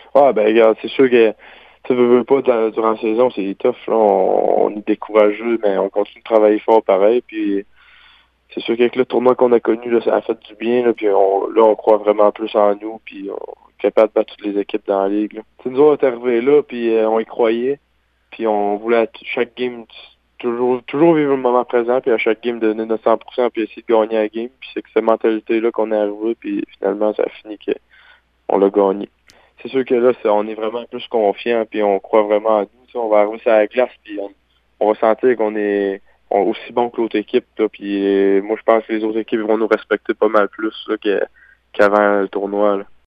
Ouais, ben regarde, c'est sûr que tu veux pas durant la saison, c'est tough, là. On est décourageux, mais on continue de travailler fort pareil. Puis c'est sûr qu'avec le tournoi qu'on a connu, là, ça a fait du bien, là, puis on croit vraiment plus en nous, puis on est capable de battre toutes les équipes dans la ligue, là. Tu sais, nous, on est arrivés là, puis on y croyait, puis on voulait chaque game toujours vivre le moment présent, puis à chaque game donner notre 100%, puis essayer de gagner la game, puis c'est que cette mentalité-là qu'on est arrivé, puis finalement, ça a fini qu'on l'a gagné. C'est sûr que là, on est vraiment plus confiant, puis on croit vraiment en nous. Tu sais, on va arriver sur la glace, puis on va sentir qu'on est aussi bon que l'autre équipe. Là, puis moi, je pense que les autres équipes vont nous respecter pas mal plus là, qu'avant le tournoi. Là.